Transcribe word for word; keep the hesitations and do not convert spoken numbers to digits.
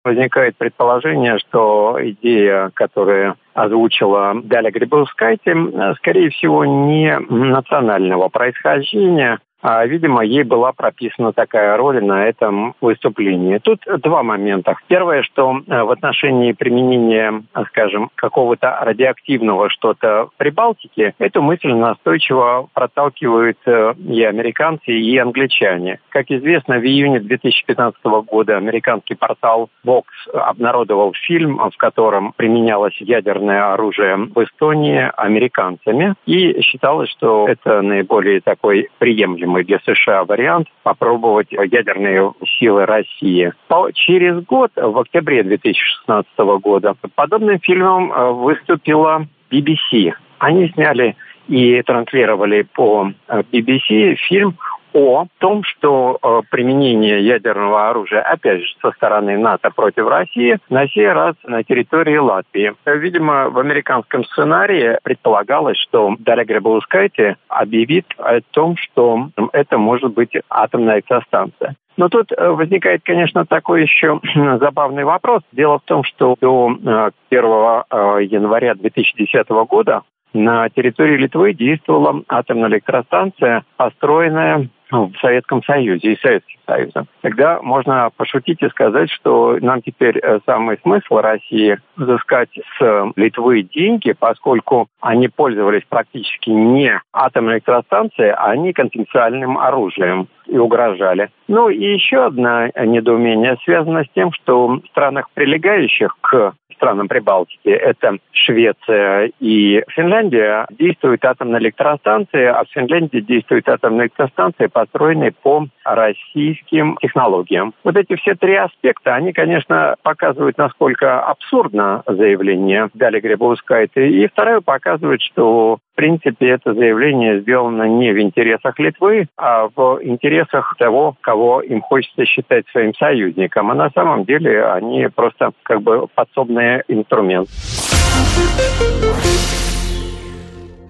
Возникает предположение, что идея, которая озвучила Даля Грибаускайте, скорее всего, не национального происхождения, а, видимо, ей была прописана такая роль на этом выступлении. Тут два момента. Первое, что в отношении применения, скажем, какого-то радиоактивного что-то в Прибалтике, эту мысль настойчиво проталкивают и американцы, и англичане. Как известно, в июне две тысячи пятнадцатого года американский портал Vox обнародовал фильм, в котором применялось ядерное оружие в Эстонии американцами, и считалось, что это наиболее такой приемлемый для США вариант попробовать ядерные силы России. Через год, в октябре две тысячи шестнадцатого года, подобным фильмом выступила би би си. Они сняли и транслировали по би би си фильм о том, что э, применение ядерного оружия, опять же, со стороны НАТО против России, на сей раз на территории Латвии. Видимо, в американском сценарии предполагалось, что Даля Грибаускайте объявит о том, что это может быть атомная электростанция. Но тут возникает, конечно, такой еще забавный вопрос. Дело в том, что до первого января две тысячи десятого года на территории Литвы действовала атомная электростанция, построенная в Советском Союзе и Советским Союзом. Тогда можно пошутить и сказать, что нам теперь самый смысл России взыскать с Литвы деньги, поскольку они пользовались практически не атомной электростанцией, а не конвенциональным оружием и угрожали. Ну и еще одно недоумение связано с тем, что в странах, прилегающих к странам Прибалтики, это Швеция и Финляндия, действует атомная электростанция, а в Финляндии действует атомная электростанция, построенная по российским технологиям. Вот эти все три аспекта, они, конечно, показывают, насколько абсурдно заявление Дали Грибаускайте. И второе, показывает, что в принципе это заявление сделано не в интересах Литвы, а в интересах того, кого им хочется считать своим союзником. А на самом деле они просто как бы подсобный инструмент.